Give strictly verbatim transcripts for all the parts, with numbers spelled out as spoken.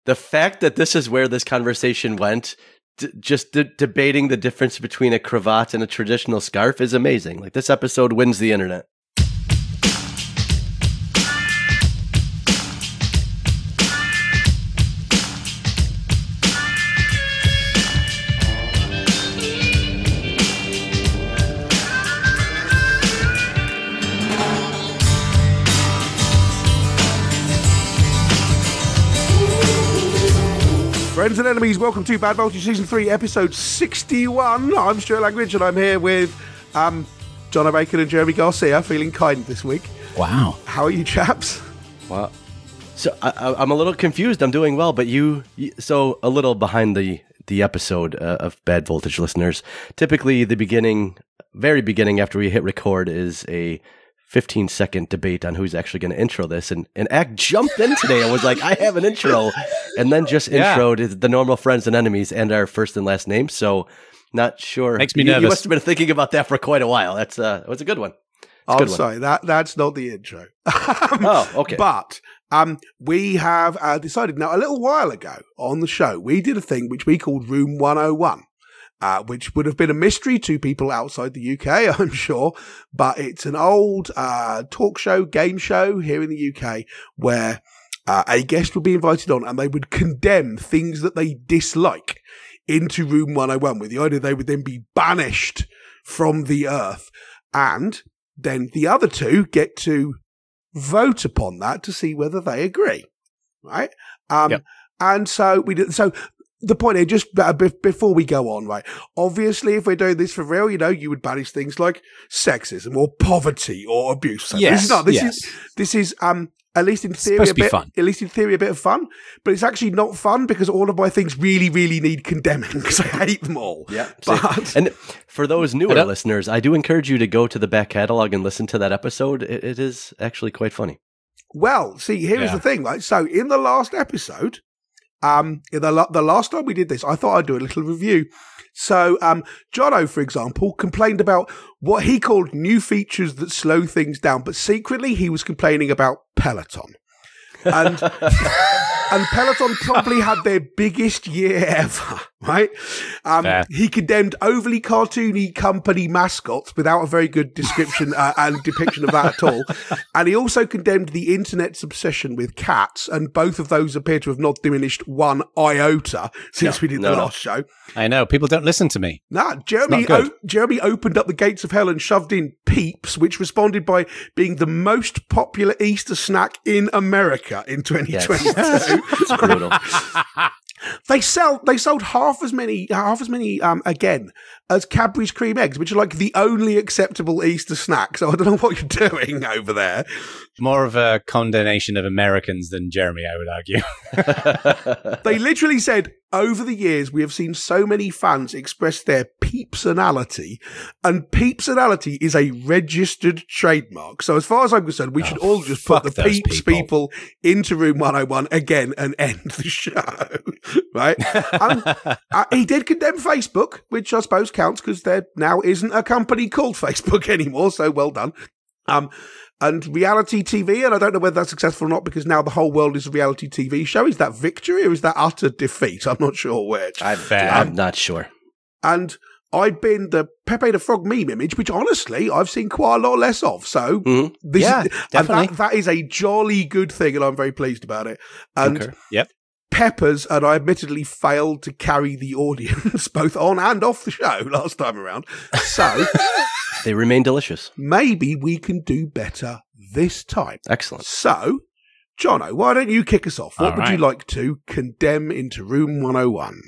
the fact that this is where this conversation went, d- just d- debating the difference between a cravat and a traditional scarf is amazing. Like, this episode wins the internet. Friends and enemies, welcome to Bad Voltage Season three, Episode sixty-one. I'm Stuart Langridge, and I'm here with um, John O'Bacon and Jeremy Garcia, feeling kind this week. Wow. How are you, chaps? Wow. So I, I- I'm a little confused. I'm doing well, but you, you so a little behind the, the episode uh, of Bad Voltage listeners. Typically, the beginning, very beginning after we hit record is a fifteen second debate on who's actually going to intro this. And, and Act jumped in today and was like, I have an intro. And then just Yeah. introed the normal friends and enemies and our first and last name. So not sure. Makes me you, nervous. You must have been thinking about that for quite a while. That's uh, it was a good one. It's a I'm good one. sorry, that, that's not the intro. Oh, okay. But um, we have uh, decided now, a little while ago on the show, we did a thing which we called Room one oh one. Uh, which would have been a mystery to people outside the U K, I'm sure. But it's an old uh, talk show, game show here in the U K where uh, a guest would be invited on and they would condemn things that they dislike into Room one oh one, with the idea they would then be banished from the earth. And then the other two get to vote upon that to see whether they agree. Right? Um, Yep. And so we did. So the point here, just uh, be- before we go on, right? Obviously, if we're doing this for real, you know, you would banish things like sexism or poverty or abuse. So Yes, this is not. This yes. is this is um at least in theory supposed a to be bit. fun. At least in theory, a bit of fun, but it's actually not fun because all of my things really, really need condemning because I hate them all. Yeah. So- But and for those newer don't- listeners, I do encourage you to go to the back catalog and listen to that episode. It, it is actually quite funny. well, see, here's Yeah. the thing, right? So in the last episode. Um, in the, la- the last time we did this, I thought I'd do a little review. So, um, Jono, for example, complained about what he called new features that slow things down, but secretly he was complaining about Peloton. And, and Peloton probably had their biggest year ever, right? Um, Fair. he condemned overly cartoony company mascots without a very good description uh, and depiction of that at all. And he also condemned the internet's obsession with cats, and both of those appear to have not diminished one iota since No, we did no, the no. last show. I know. People don't listen to me. Nah, Jeremy, It's not good. o- Jeremy opened up the gates of hell and shoved in Peeps, which responded by being the most popular Easter snack in America in twenty twenty-two. It's brutal. They sell. They sold half as many, half as many um, again as Cadbury's cream eggs, which are like the only acceptable Easter snack. So I don't know what you're doing over there. More of a condemnation of Americans than Jeremy, I would argue. They literally said, over the years, we have seen so many fans express their peepsonality, and peepsonality is a registered trademark. So as far as I'm concerned, we Oh, should all just put fuck the those peeps people. people into Room one oh one again and end the show, right? Um, uh, he did condemn Facebook, which I suppose counts because there now isn't a company called Facebook anymore, so well done. Um, and reality T V, and I don't know whether that's successful or not because now the whole world is a reality T V show. Is that victory or is that utter defeat? I'm not sure which. I'm, Fair. I'm not sure. And I've been the Pepe the Frog meme image, which honestly I've seen quite a lot less of. So Mhm. this Yeah, is, and definitely. that, that is a jolly good thing, and I'm very pleased about it. And Concur. Yep. Peppers, and I admittedly failed to carry the audience both on and off the show last time around. So They remain delicious. maybe we can do better this time. Excellent. So, Jono, why don't you kick us off? What All would you right. like to condemn into Room one oh one?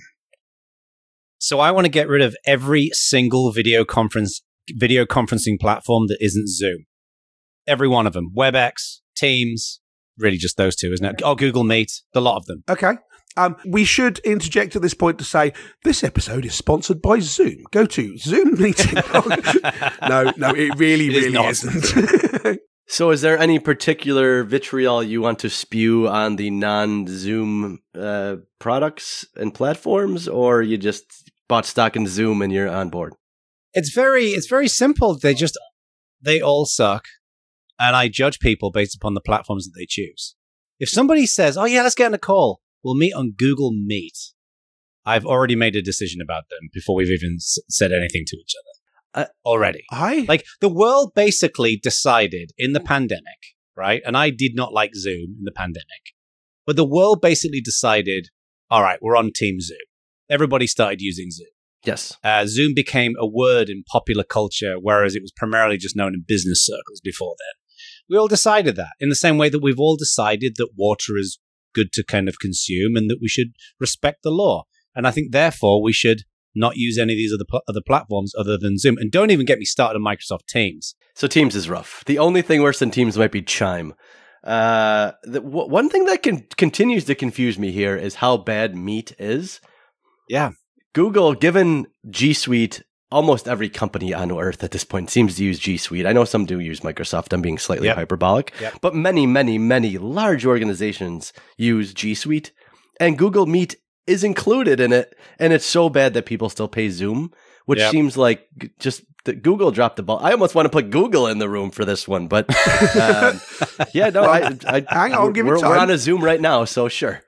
So I want to get rid of every single video conference, video conferencing platform that isn't Zoom. Every one of them. WebEx, Teams, really just those two, isn't it? Oh, Google Meet, the lot of them. Okay. Um, we should interject at this point to say this episode is sponsored by Zoom. Go to Zoom meeting. no, no, it really, It is really not. isn't. So is there any particular vitriol you want to spew on the non-Zoom uh, products and platforms, or you just bought stock in Zoom and you're on board? It's very, it's very simple. They just, they all suck. And I judge people based upon the platforms that they choose. If somebody says, oh yeah, let's get in a call. we'll meet on Google Meet. I've already made a decision about them before we've even s- said anything to each other. Uh, already. I Like, the world basically decided in the pandemic, right? And I did not like Zoom in the pandemic. But the world basically decided, all right, we're on Team Zoom. Everybody started using Zoom. Yes. Uh, Zoom became a word in popular culture, whereas it was primarily just known in business circles before then. We all decided that, in the same way that we've all decided that water is good to kind of consume and that we should respect the law. And I think, therefore, we should not use any of these other pl- other platforms other than Zoom. And don't even get me started on Microsoft Teams. So Teams is rough. The only thing worse than Teams might be Chime. Uh, the, w- one thing that can, continues to confuse me here is how bad Meet is. Yeah. Google, given G Suite, almost every company on earth at this point seems to use G Suite. I know some do use Microsoft. I'm being slightly Yep. hyperbolic. Yep. But many, many, many large organizations use G Suite. And Google Meet is included in it. And it's so bad that people still pay Zoom, which Yep. seems like g- just that Google dropped the ball. I almost want to put Google in the room for this one. But um, yeah, no, I, I, Hang on, give it we're, we're time. on a Zoom right now. So sure.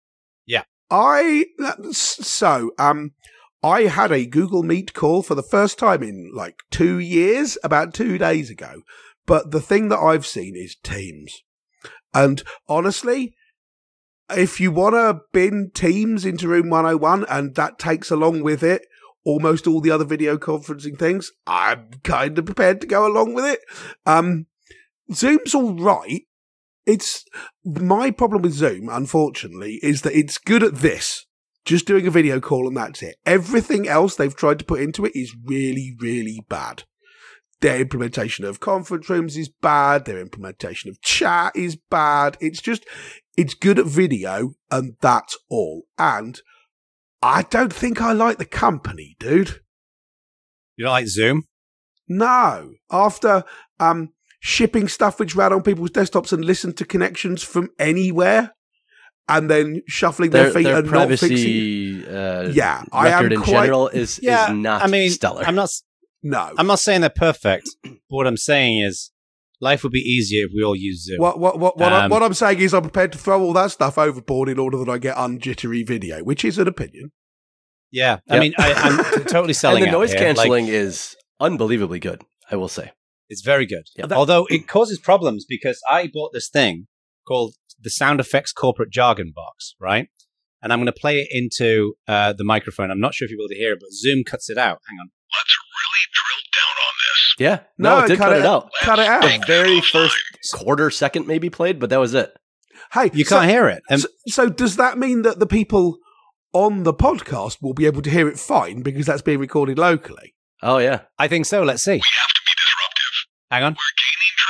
I so um I had a Google Meet call for the first time in like two years, about two days ago. But the thing that I've seen is Teams. And honestly, if you want to bin Teams into Room one oh one and that takes along with it almost all the other video conferencing things, I'm kind of prepared to go along with it. Um, Zoom's all right. It's my problem with Zoom, unfortunately, is that it's good at this. Just doing a video call and that's it. Everything else they've tried to put into it is really, really bad. Their implementation of conference rooms is bad. Their implementation of chat is bad. It's just, it's good at video and that's all. And I don't think I like the company, dude. You don't like Zoom? No. After um, shipping stuff which ran on people's desktops and listened to connections from anywhere, and then shuffling their, Their, feet their and not fixing. privacy uh, Yeah, I am record in quite- general is, Yeah, is not I mean, stellar. I'm not. No. I'm not saying they're perfect. But what I'm saying is, life would be easier if we all use Zoom. What what what what, I, Um, what I'm saying is I'm prepared to throw all that stuff overboard in order that I get unjittery video, which is an opinion. Yeah, I Yep. mean, I, I'm t- totally selling and the out noise here. Like, canceling is unbelievably good, I will say. it's very good. Yeah. Although it causes problems because I bought this thing called the Sound Effects Corporate Jargon Box, right? And I'm going to play it into uh, the microphone. I'm not sure if you'll be able to hear it, but Zoom cuts it out. Hang on. Let's really drill down on this. Yeah, no, it did cut, it out. Cut it out. The very first quarter second maybe played, but that was it. Hey, You so, can't hear it. And so, so does that mean that the people on the podcast will be able to hear it fine because that's being recorded locally? Oh, yeah. I think so. Let's see. We have to be disruptive. Hang on. We're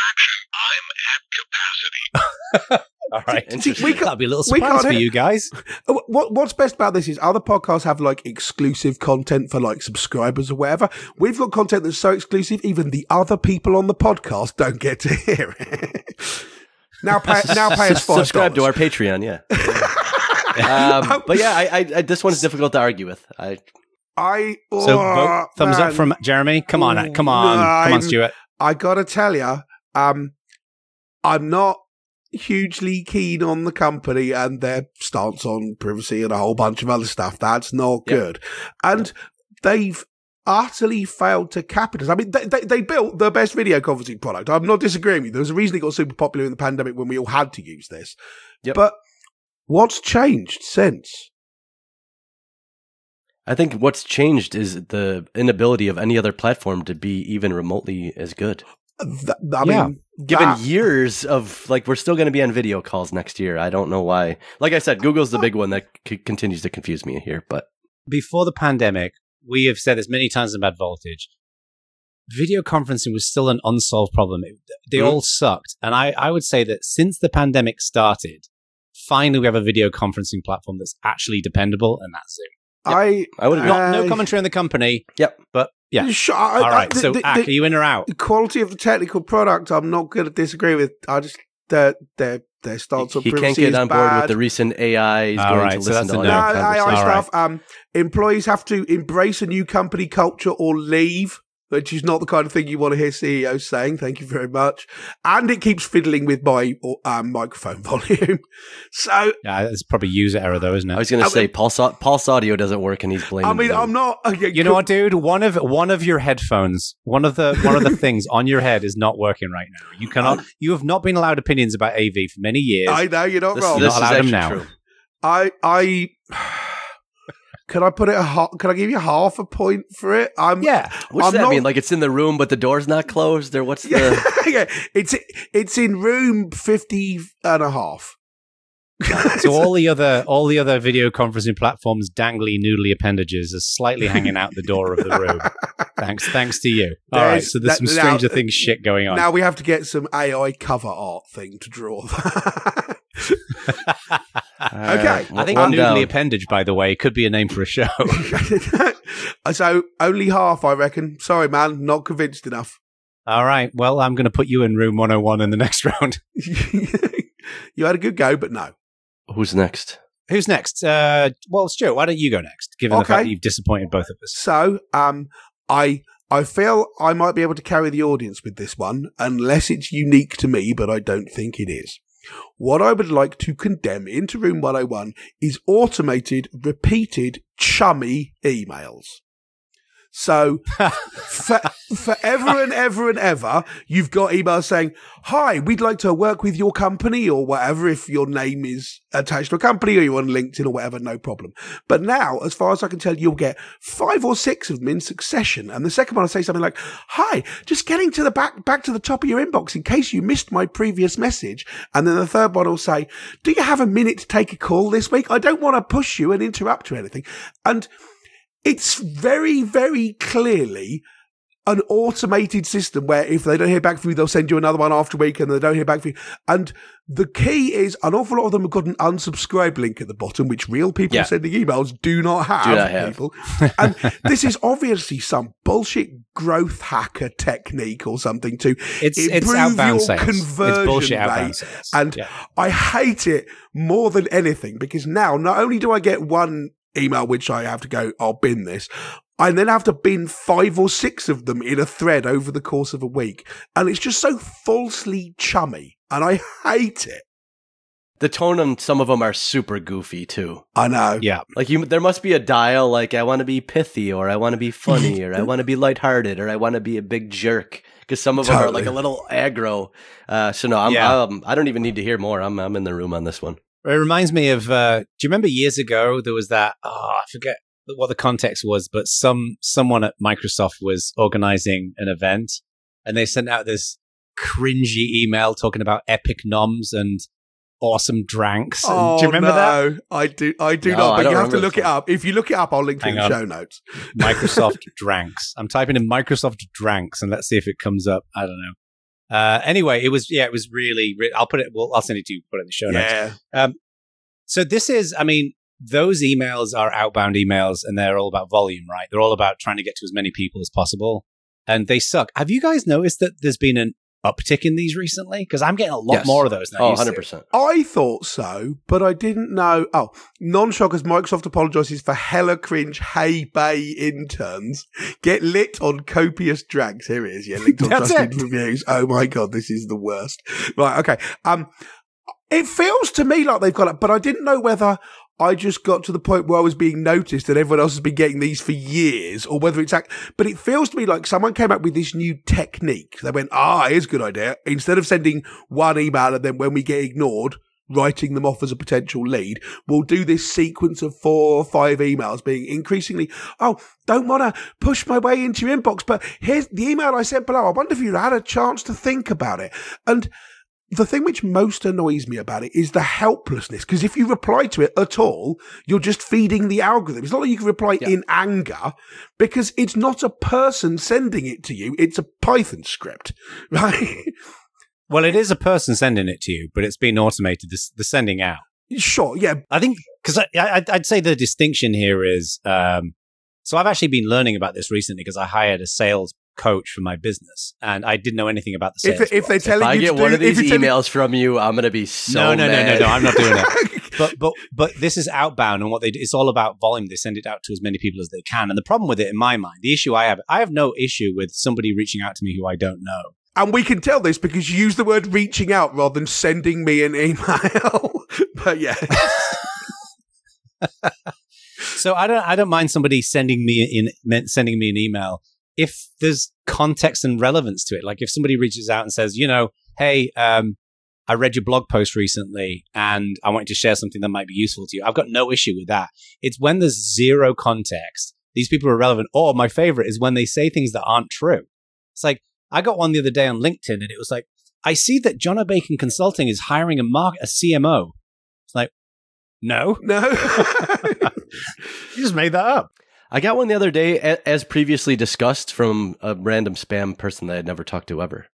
gaining traction. I'm at capacity. All right. Interesting. we can't- That'll be a little we surprise can't for hear- you guys. Uh, What what's best about this is other podcasts have like exclusive content for like subscribers or whatever. We've got content that's so exclusive, even the other people on the podcast don't get to hear it. now pay now pay us five Subscribe to dollars. our Patreon, yeah. um, but yeah, I, I, I, this one's difficult to argue with. I I So oh, vote thumbs man. up from Jeremy. Come on, uh, come on, come I'm- on, Stuart. I gotta tell you, um, I'm not hugely keen on the company and their stance on privacy and a whole bunch of other stuff. That's not Yep. good. And they've utterly failed to capitalize. I mean, they, they, they built the best video conferencing product. I'm not disagreeing with you. There was a reason it got super popular in the pandemic when we all had to use this. Yep. But what's changed since? I think what's changed is the inability of any other platform to be even remotely as good. Th- I Yeah. mean, Given that- years of, like, we're still going to be on video calls next year. I don't know why. Like I said, Google's the big one that c- continues to confuse me here, but Before the pandemic, we have said this many times in Bad Voltage. Video conferencing was still an unsolved problem. It- they Mhm. all sucked. And I, I would say that since the pandemic started, finally we have a video conferencing platform that's actually dependable, and that's it. I, I would agree. Not, no Uh, commentary on the company. Yep. But yeah. Sh- I- All I- right. the- So, the- Ak, the- are you in or out? the quality of the technical product, I'm not going to disagree with. I just their their their stance on he can't privacy get is on board bad. with the recent A I. He's All going right, to so listen that's to a all no. No, your A I conversations. All stuff. Um, employees have to embrace a new company culture or leave. which is not the kind of thing you want to hear C E Os saying. Thank you very much. And it keeps fiddling with my um, microphone volume. So Yeah, it's probably user error though, isn't it? I was going I to say mean- Pulse, Pulse Audio doesn't work, and he's blaming. I mean, Zoom. I'm not. Okay, You know what, dude? One of one of your headphones, one of the one of the things on your head is not working right now. You cannot. You have not been allowed opinions about A V for many years. I know you're not This, wrong. this You're not is allowed them actually now. true. I I can I put it a ha- can I give you half a point for it? I'm yeah, What does I'm that not- mean? Like it's in the room, but the door's not closed, or what's yeah, the? yeah. It's it's in room fifty and a half. so all the other all the other video conferencing platforms' dangly noodly appendages are slightly hanging out the door of the room. thanks, thanks to you. All right, There's- so there's that- some now- Stranger Things shit going on. Now we have to get some A I cover art thing to draw that. Okay. I think one noodly down. appendage, by the way, could be a name for a show. So only half, I reckon. Sorry, man, not convinced enough. All right, well, I'm going to put you in room one oh one in the next round. You had a good go, but no. Who's next? Who's next? Uh, well, Stuart, why don't you go next, given the Okay. fact that you've disappointed both of us? So, um, I I feel I might be able to carry the audience with this one, unless it's unique to me, but I don't think it is. What I would like to condemn into Room one oh one is automated, repeated, chummy emails. So, for, forever and ever and ever, you've got emails saying, hi, we'd like to work with your company or whatever. If your name is attached to a company or you're on LinkedIn or whatever, no problem. But now, as far as I can tell, you'll get five or six of them in succession. And the second one will say something like, hi, just getting to the back, back to the top of your inbox in case you missed my previous message. And then the third one will say, do you have a minute to take a call this week? I don't want to push you and interrupt you or anything. And it's very, very clearly an automated system where if they don't hear back from you, they'll send you another one after a week and they don't hear back from you. And the key is an awful lot of them have got an unsubscribe link at the bottom, which real people Yeah. sending emails do not have. Do not have. People. And this is obviously some bullshit growth hacker technique or something to It's it's improve outbound your sales. conversion It's bullshit rate. outbound sales. And Yeah. I hate it more than anything because now not only do I get one email which I have to go, I'll bin this, I then have to bin five or six of them in a thread over the course of a week. And it's just so falsely chummy. And I hate it. The tone on some of them are super goofy too. I know. yeah. Like you, there must be a dial. Like I want to be pithy, or I want to be funny, or I want to be lighthearted, or I want to be a big jerk. Because some of them are Totally. like a little aggro. Uh, so no, I'm, Yeah. um, I don't even need to hear more. I'm, I'm in the room on this one. It reminds me of, uh, do you remember years ago there was that, oh, I forget what the context was, but some someone at Microsoft was organizing an event and they sent out this cringy email talking about epic noms and awesome dranks. And Oh, do you remember that? no, I do, I do No, not. I But don't you have to remember look this it up. If you look it up, I'll link to it in Hang the on. show notes. Microsoft dranks. I'm typing in Microsoft dranks and let's see if it comes up. I don't know. Uh, anyway, it was, yeah, it was really, re- I'll put it, well, I'll send it to you, put it in the show notes. Yeah. So this is, I mean, those emails are outbound emails and they're all about volume, right? They're all about trying to get to as many people as possible. And they suck. Have you guys noticed that there's been an uptick in these recently? Because I'm getting a lot Yes. more of those now. Oh, one hundred percent. I thought so, but I didn't know. Oh, non-shockers, Microsoft apologises for hella cringe hey bay interns. Get lit on copious drags. Here it is. Yeah, linked on That's trusted it. reviews. Oh my God, this is the worst. Right, okay. Um, it feels to me like they've got it, but I didn't know whether I just got to the point where I was being noticed and everyone else has been getting these for years, or whether it's act- but it feels to me like someone came up with this new technique. They went, ah, here's a good idea. Instead of sending one email and then when we get ignored, writing them off as a potential lead, we'll do this sequence of four or five emails being increasingly, oh, don't want to push my way into your inbox, but here's the email I sent below. I wonder if you had a chance to think about it. And the thing which most annoys me about it is the helplessness, because if you reply to it at all, you're just feeding the algorithm. It's not like you can reply Yeah. in anger, because it's not a person sending it to you. It's a Python script, right? Well, it is a person sending it to you, but it's been automated, the, the sending out. Sure, yeah. I think, because I, I, I'd say the distinction here is, um, so I've actually been learning about this recently because I hired a sales coach for my business and I didn't know anything about the sales. If, if they're If telling I you get to one do, of these if you're telling- emails from you, I'm gonna be so no, no, no, no, mad. no, I'm not doing it. but but but this is outbound, and what they do, it's all about volume. They send it out to as many people as they can. And the problem with it, in my mind, the issue I have, I have no issue with somebody reaching out to me who I don't know. And we can tell this because you use the word reaching out rather than sending me an email. But yeah. So I don't I don't mind somebody sending me in sending me an email if there's context and relevance to it. Like if somebody reaches out and says, you know, hey, um, I read your blog post recently and I want you to share something that might be useful to you. I've got no issue with that. It's when there's zero context, these people are relevant. Or my favorite is when they say things that aren't true. It's like, I got one the other day on LinkedIn and it was like, I see that John O'Bacon Consulting is hiring a mark a C M O. It's like, no. No. You just made that up. I got one the other day, a- as previously discussed, from a random spam person that I'd never talked to ever.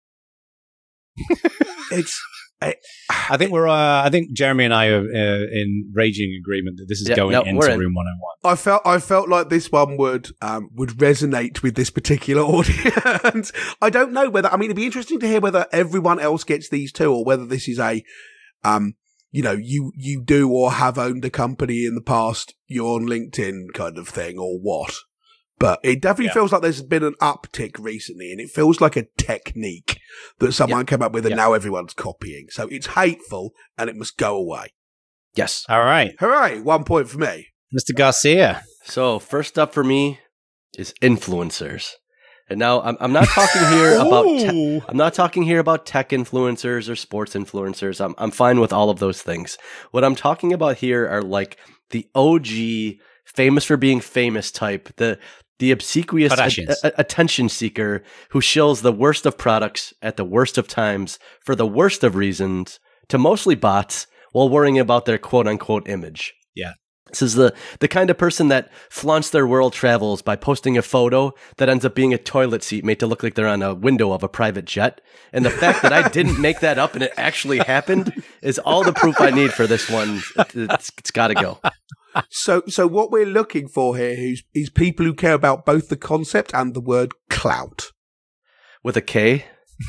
It's. I, I think we're. Uh, I think Jeremy and I are uh, in raging agreement that this is Yeah, going no, into we're in. Room one oh one. I felt I felt like this one would um, would resonate with this particular audience. I don't know whether I mean it'd be interesting to hear whether everyone else gets these too, or whether this is a um you know you you do or have owned a company in the past, you're on LinkedIn kind of thing, or what. But it definitely Yeah. feels like there's been an uptick recently, and it feels like a technique that someone came up with and Yeah. now everyone's copying. So it's hateful and it must go away. Yes. All right, Hooray! One point for me. Mister Garcia. So first up for me is influencers. And now I'm, I'm not talking here about te- I'm not talking here about tech influencers or sports influencers. I'm I'm fine with all of those things. What I'm talking about here are like the O G famous for being famous type, the the obsequious Kardashians. a- a- attention seeker who shills the worst of products at the worst of times for the worst of reasons to mostly bots while worrying about their quote unquote image. Yeah. This is the, the kind of person that flaunts their world travels by posting a photo that ends up being a toilet seat made to look like they're on a window of a private jet. And the fact that I didn't make that up and it actually happened is all the proof I need for this one. It, it's it's got to go. So, so what we're looking for here is, is people who care about both the concept and the word clout. With a K.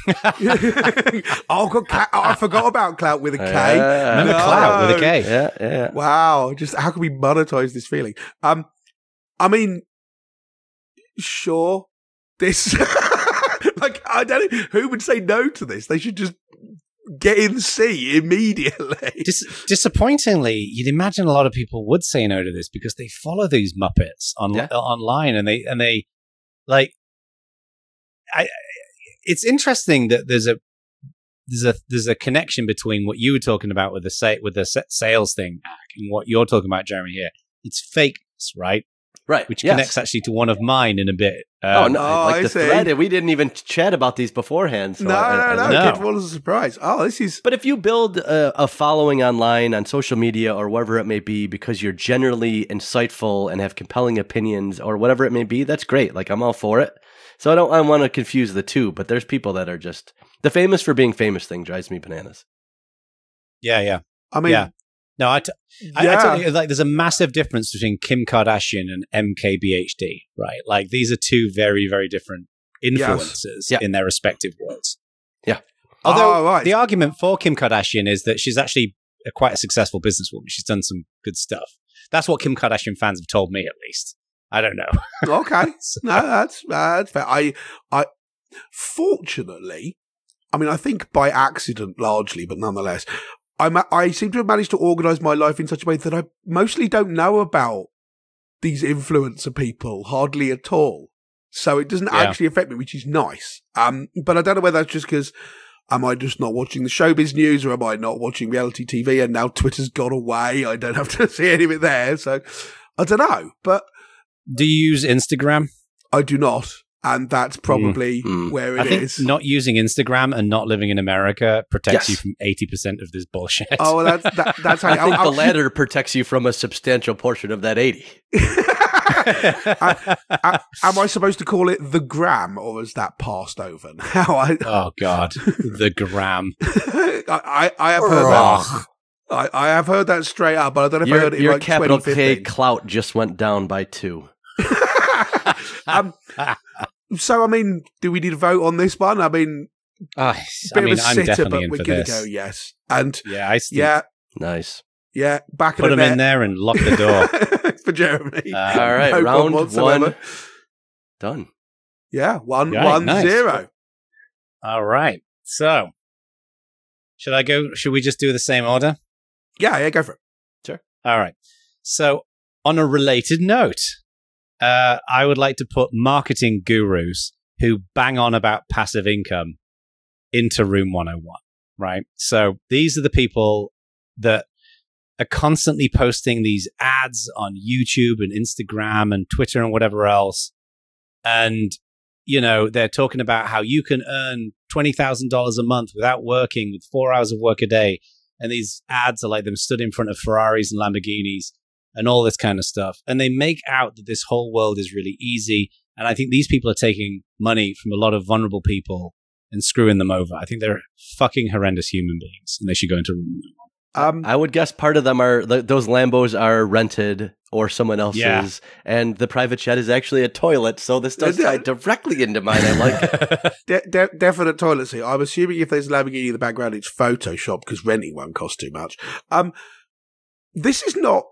oh, God, ca- oh, I forgot about clout with a K. Uh, Remember No. Clout with a K. Yeah, yeah. Wow, just how can we monetize this feeling? Um, I mean, sure, this like I don't know who would say no to this. They should just get in C immediately. Dis- disappointingly, you'd imagine a lot of people would say no to this because they follow these Muppets on Yeah. uh, online, and they and they like. I. It's interesting that there's a there's a there's a connection between what you were talking about with the sa- with the sa- sales thing and what you're talking about, Jeremy. Here, it's fakeness, right? Right. Which yes. connects actually to one of mine in a bit. Oh, Um, no. Oh, like I the see. thread. We didn't even chat about these beforehand. So no, I- I- no, I no, like No. It came full as a surprise. Oh, this is But if you build a, a following online on social media or wherever it may be because you're generally insightful and have compelling opinions or whatever it may be, that's great. Like I'm all for it. So I don't I want to confuse the two, but there's people that are just the famous for being famous thing drives me bananas. yeah, yeah, I mean, yeah. No, I, t- I, I yeah. totally, like. There's a massive difference between Kim Kardashian and M K B H D, right? Like these are two very, very different influencers Yeah. in their respective worlds. Yeah. Although Oh, right. the argument for Kim Kardashian is that she's actually a, quite a successful businesswoman. She's done some good stuff. That's what Kim Kardashian fans have told me, at least. I don't know. Okay. So- No, that's that's fair. I, I, fortunately, I mean, I think by accident largely, but nonetheless, I'm, I seem to have managed to organise my life in such a way that I mostly don't know about these influencer people hardly at all. So it doesn't Yeah. actually affect me, which is nice. Um, but I don't know whether that's just because am I just not watching the showbiz news, or am I not watching reality T V? And now Twitter's gone away. I don't have to see any of it there. So I don't know, but Do you use Instagram? I do not. And that's probably Mm. where I it think is. not using Instagram and not living in America protects Yes. you from eighty percent of this bullshit. Oh, well, that's that, that's how I think I'll- the latter protects you from a substantial portion of that eighty. I- I- am I supposed to call it the gram, or is that passed over now? I, Oh God, the gram. I, I, I have heard that. I, I have heard that straight up, but I don't know if I Your, heard it in your like capital twenty K fifteen. clout just went down by two. um, so, I mean, do we need a vote on this one? I mean, Oh, bit I mean, of a I'm sitter, definitely but in we're for going this. to go yes. And Yeah, I still, yeah, Nice. Yeah, back Put of the them net. in there and lock the door. For Jeremy. Uh, All right, No problem round whatsoever. one done. Yeah, one, Right, one, nice. zero. All right. So, should I go? Should we just do the same order? Yeah, yeah, go for it. All right. So, on a related note, uh, I would like to put marketing gurus who bang on about passive income into Room one oh one, right? So, these are the people that are constantly posting these ads on YouTube and Instagram and Twitter and whatever else. And, you know, they're talking about how you can earn twenty thousand dollars a month without working, with four hours of work a day. And these ads are like them stood in front of Ferraris and Lamborghinis and all this kind of stuff. And they make out that this whole world is really easy. And I think these people are taking money from a lot of vulnerable people and screwing them over. I think they're fucking horrendous human beings, and they should go into room. Um, I would guess part of them are th- those Lambos are rented or someone else's, Yeah. and the private jet is actually a toilet. So this does tie directly into mine. I like it. de- de- definite toilet seat. I'm assuming if there's a Lamborghini in the background, it's Photoshop because renting won't cost too much. Um, this is not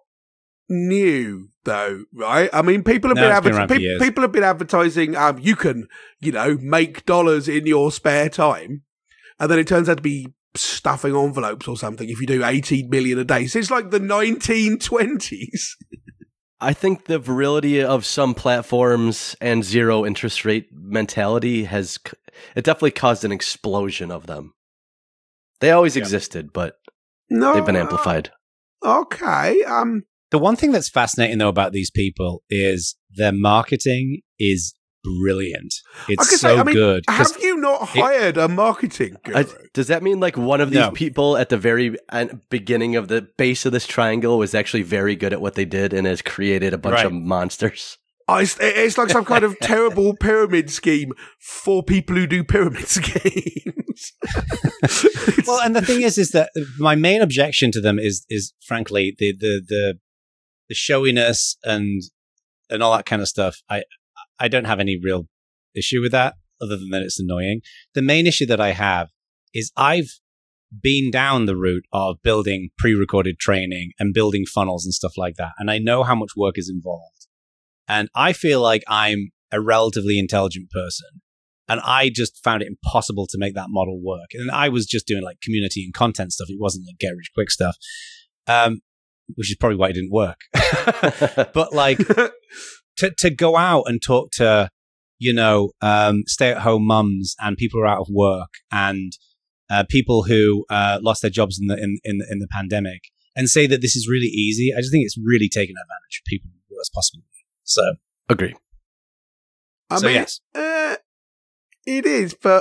new though, right? I mean, people have No, been it's been adver- around for pe- years. people have been advertising. Um, you can, you know, make dollars in your spare time, and then it turns out to be stuffing envelopes or something if you do eighteen million a day. So it's like the nineteen twenties. I think the virility of some platforms and zero interest rate mentality has c- it definitely caused an explosion of them. They always Yeah. existed, but No, they've been amplified. Okay. Um. The one thing that's fascinating, though, about these people is their marketing is brilliant. I It's could so say, I mean, good. 'Cause have you not hired a marketing guru? I, does that mean like one of these No. people at the very en- beginning of the base of this triangle was actually very good at what they did and has created a bunch Right. of monsters? I, it's, it's like some kind of terrible pyramid scheme for people who do pyramid schemes. Well, and the thing is, is that my main objection to them is, is frankly, the the the, the showiness and and all that kind of stuff. I I don't have any real issue with that, other than that it's annoying. The main issue that I have is I've been down the route of building pre-recorded training and building funnels and stuff like that, and I know how much work is involved. And I feel like I'm a relatively intelligent person. And I just found it impossible to make that model work. And I was just doing like community and content stuff. It wasn't like get rich quick stuff, um, which is probably why it didn't work. But like to, to go out and talk to, you know, um, stay at home mums and people who are out of work and uh, people who uh, lost their jobs in the, in, in, in the pandemic and say that this is really easy. I just think it's really taking advantage of people in the worst possible way. So, Agree. I so mean, yes. uh, it is, but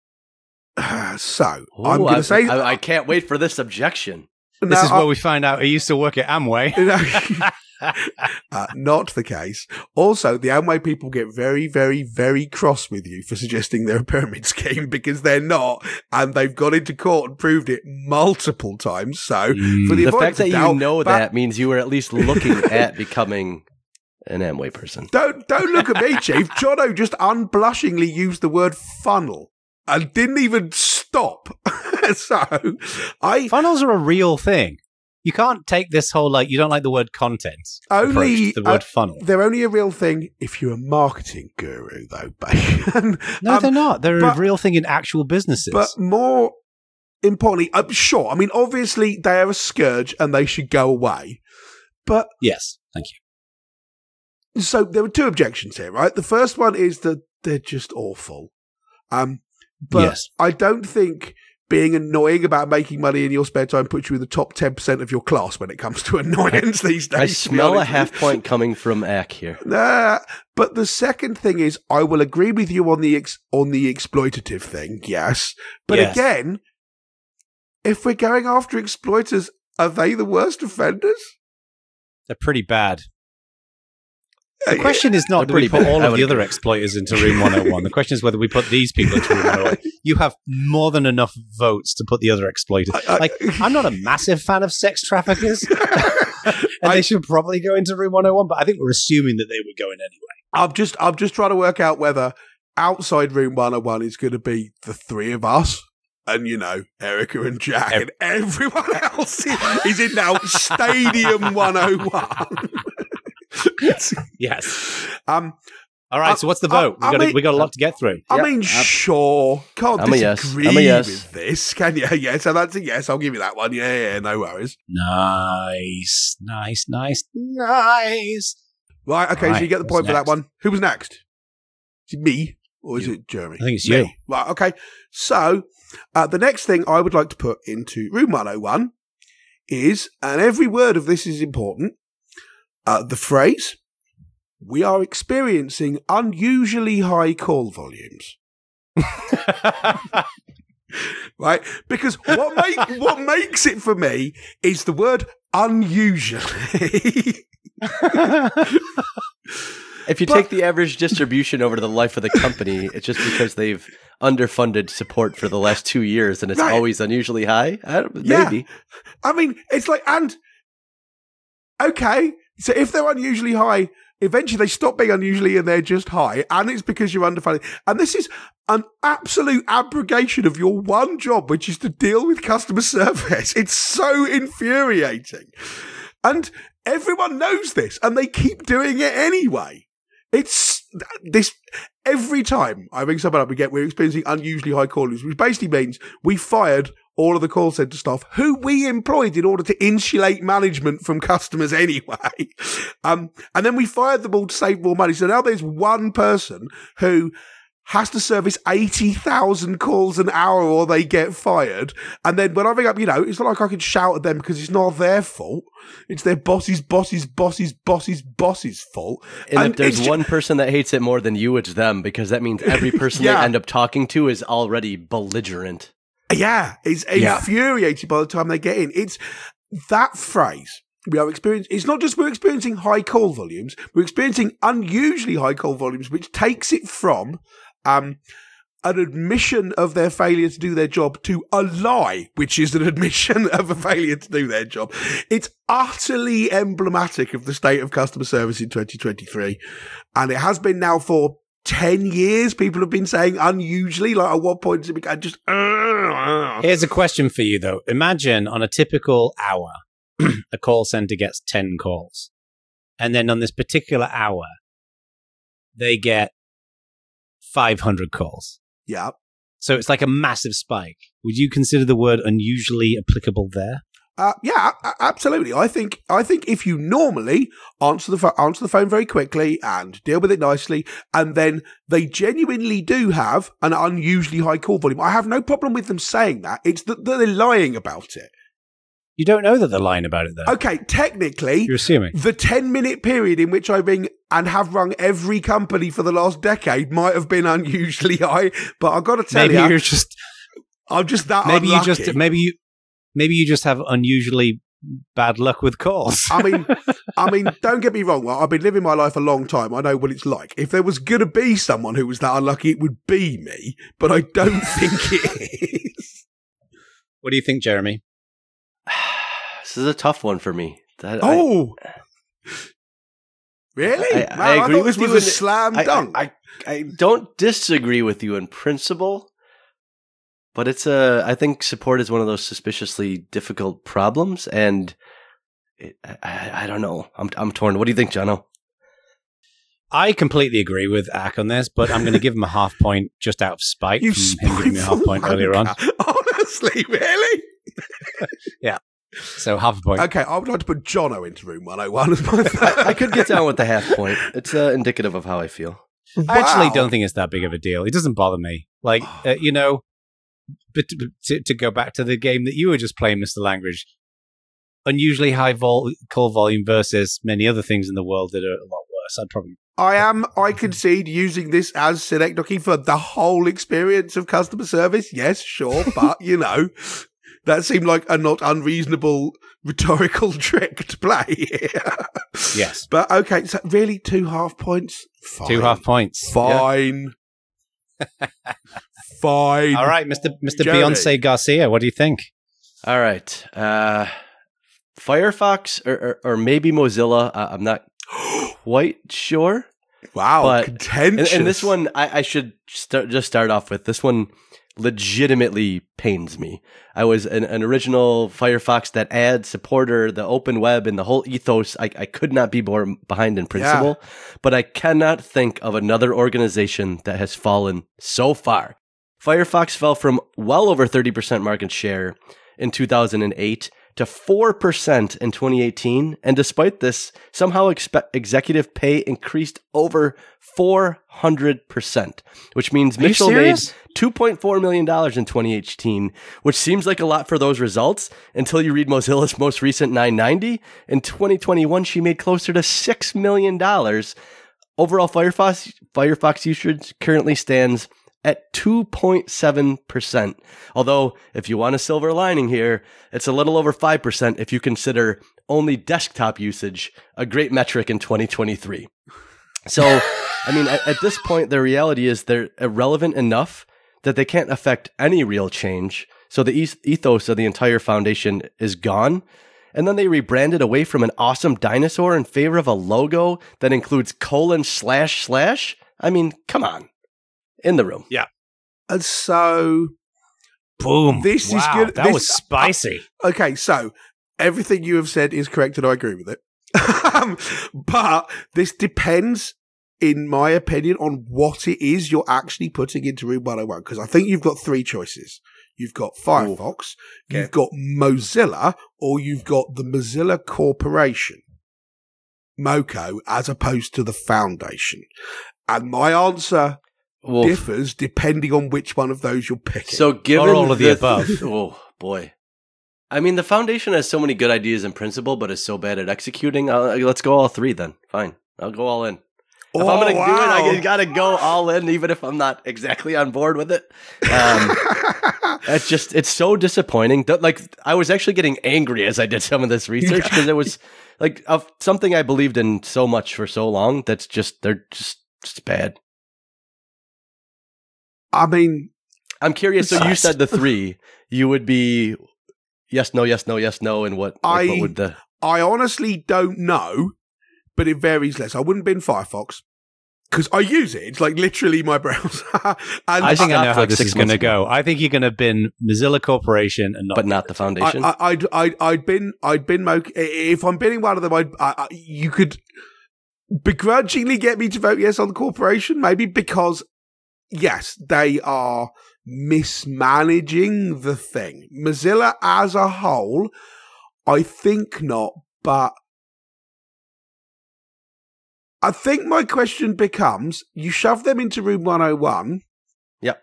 so Ooh, I'm going I, to say I, I can't wait for this objection. This now, is where we find out he used to work at Amway. uh, not the case. Also, the Amway people get very, very, very cross with you for suggesting they're a pyramid scheme because they're not, and they've gone into court and proved it multiple times. So, Mm. for the, The avoidance fact that of you doubt, know but that means you were at least looking at becoming an Amway person. Don't don't look at me, Chief. Jono just unblushingly used the word funnel and didn't even stop. So, I Funnels are a real thing. You can't take this whole, like, you don't like the word content Only- approach to the word uh, funnel. they're only a real thing if you're a marketing guru, though, Bacon. No, Um, they're not. They're but- a real thing in actual businesses. But more importantly, I'm sure. I mean, obviously, they are a scourge and they should go away. But yes, thank you. so there were two objections here, right? The first one is that they're just awful. Um, but Yes. I don't think being annoying about making money in your spare time puts you in the top ten percent of your class when it comes to annoyance these days. I to be smell a honest with half you. point coming from Ack here. Nah, but the second thing is, I will agree with you on the ex- on the exploitative thing, yes. But Yes. again, if we're going after exploiters, are they the worst offenders? They're pretty bad. Uh, The question is not They're do we pretty put bad. all I of would the other agree. exploiters into Room one oh one. The question is whether we put these people into Room one oh one. You have more than enough votes to put the other exploiters. I- I- like, I'm not a massive fan of sex traffickers, and I- they should probably go into Room one oh one, but I think we're assuming that they would go in anyway. I'm just I'm just trying to work out whether outside Room one oh one is going to be the three of us, and, you know, Erica and Jack and everyone else is in now Stadium one oh one. Yes. Um, All right, I- so what's the I- vote? I we, got mean- we got a lot to get through. I Yep, mean, I'm- sure. Can't I'm a yes. disagree I'm a yes. with this, can you? Yeah, so that's a yes. I'll give you that one. Yeah, yeah, no worries. Nice, nice, nice, nice. Right, okay, so Right, you get the what's point for that next? one. Who was next? Is it me or is You. it Jeremy? I think it's Me. you. Right, okay. So, uh, the next thing I would like to put into Room one oh one is, and every word of this is important, uh, the phrase, we are experiencing unusually high call volumes. Right? Because what make, what makes it for me is the word unusually. If you But- take the average distribution over the life of the company, it's just because they've underfunded support for the last two years and it's Right. always unusually high. I don't, Yeah. maybe. I mean, it's like, and okay, so if they're unusually high, eventually they stop being unusually and they're just high, and it's because you're underfunded. And this is an absolute abrogation of your one job, which is to deal with customer service. It's so infuriating. And everyone knows this, and they keep doing it anyway. It's this every time I ring someone up, we get we're experiencing unusually high call volumes, which basically means we fired all of the call center staff who we employed in order to insulate management from customers anyway. Um, and then we fired them all to save more money. So now there's one person who has to service eighty thousand calls an hour or they get fired. And then when I ring up, you know, it's not like I can shout at them because it's not their fault. It's their boss's, boss's, boss's, boss's, boss's fault. And, And if there's it's ju- one person that hates it more than you, it's them, because that means every person Yeah. they end up talking to is already belligerent. Yeah, it's Yeah. infuriated by the time they get in. It's that phrase. We are experiencing, it's not just we're experiencing high call volumes, we're experiencing unusually high call volumes, which takes it from um, an admission of their failure to do their job to a lie, which is an admission of a failure to do their job. It's utterly emblematic of the state of customer service in twenty twenty-three. And it has been now for ten years. People have been saying unusually, like at one point, it began just, uh, Here's a question for you, though. Imagine on a typical hour, a call center gets ten calls. And then on this particular hour, they get five hundred calls. yeah. So it's like a massive spike. Would you consider the word unusually applicable there? Uh, yeah, a- a- absolutely. I think I think if you normally answer the pho- answer the phone very quickly and deal with it nicely, and then they genuinely do have an unusually high call volume, I have no problem with them saying that. It's that they're lying about it. You don't know that they're lying about it, though. Okay, technically, You're assuming. the ten minute period in which I ring and have rung every company for the last decade might have been unusually high, but I've got to tell Maybe you, you're just I'm just that maybe unlucky. you just maybe you maybe you just have unusually bad luck with calls. I mean, I mean, don't get me wrong. Well, I've been living my life a long time. I know what it's like. If there was going to be someone who was that unlucky, it would be me. But I don't think it is. What do you think, Jeremy? This is a tough one for me. That, I- Oh, really? I- I Man, agree thought this with was you a in- slam I, dunk. I, I, I don't disagree with you in principle, but it's a. I think support is one of those suspiciously difficult problems, and it, I, I don't know. I'm I'm torn. What do you think, Jono? I completely agree with Ack on this, but I'm going to give him a half point just out of spite you from him giving me a half point spiteful earlier on. wanker. Honestly, really? So half a point. Okay, I would like to put Jono into room one oh one as my I, I could get down with the half point. It's uh, indicative of how I feel. I actually Wow. don't think it's that big of a deal. It doesn't bother me. Like, uh, you know, but to, to go back to the game that you were just playing, Mister Langridge, unusually high vol- call volume versus many other things in the world that are a lot worse. I'd probably. I am, I concede, using this as synecdoche for the whole experience of customer service. Yes, sure, but, you know, that seemed like a not unreasonable rhetorical trick to play here. Yes. But, okay, so really two half points? Fine. Two half points. Fine. Fine. All right, Mister Mister Jeremy. Beyonce Garcia, what do you think? All right, uh, Firefox or, or or maybe Mozilla. Uh, I'm not quite sure. Wow, But- contentious. And, and this one, I, I should start, just start off with this one. legitimately pains me. I was an, an original Firefox that ad supporter, the open web and the whole ethos. I, I could not be more behind in principle, yeah. but I cannot think of another organization that has fallen so far. Firefox fell from well over thirty percent market share in two thousand eight to four percent in twenty eighteen. And despite this, somehow expe- executive pay increased over four hundred percent, which means Are you Mitchell made serious? two point four million dollars in twenty eighteen, which seems like a lot for those results until you read Mozilla's most recent nine ninety. In twenty twenty-one, she made closer to six million dollars. Overall, Firefox, Firefox usage currently stands at two point seven percent. Although, if you want a silver lining here, it's a little over five percent if you consider only desktop usage a great metric in twenty twenty-three. So, I mean, at, at this point, the reality is they're irrelevant enough that they can't affect any real change. So the eth- ethos of the entire foundation is gone. And then they rebranded away from an awesome dinosaur in favor of a logo that includes colon slash slash. I mean, come on. In the room. Yeah. And so... Boom. This wow, is good. That this, was spicy. Uh, okay, so everything you have said is correct and I agree with it. Um, but this depends, in my opinion, on what it is you're actually putting into Room one oh one. Because I think you've got three choices. You've got Firefox, okay. you've got Mozilla, or you've got the Mozilla Corporation, MoCo, as opposed to the Foundation. And my answer Oof. differs depending on which one of those you're picking. So given Or all of the above. Oh, boy. I mean, the foundation has so many good ideas in principle, but is so bad at executing. Uh, let's go all three then. Fine. I'll go all in. If oh, I'm going to wow. do it, I got to go all in, even if I'm not exactly on board with it. Um, it's just, it's so disappointing. That, like, I was actually getting angry as I did some of this research because it was like of something I believed in so much for so long. That's just, they're just, just bad. I mean, I'm curious. So you said the three. You would be yes, no, yes, no, yes, no, and what? Like, I what would the? I honestly don't know, but it varies less. I wouldn't bin Firefox because I use it. It's like literally my browser. and I think I know how like this six is going to months go. I think you're going to bin Mozilla Corporation and not, but not the foundation. I, I, I'd, I'd, I'd bin, I'd bin Mo. If I'm binning one of them, I'd, I, I, you could begrudgingly get me to vote yes on the corporation, maybe because yes, they are mismanaging the thing. Mozilla as a whole, I think not, but I think my question becomes, you shove them into Room one oh one. Yep.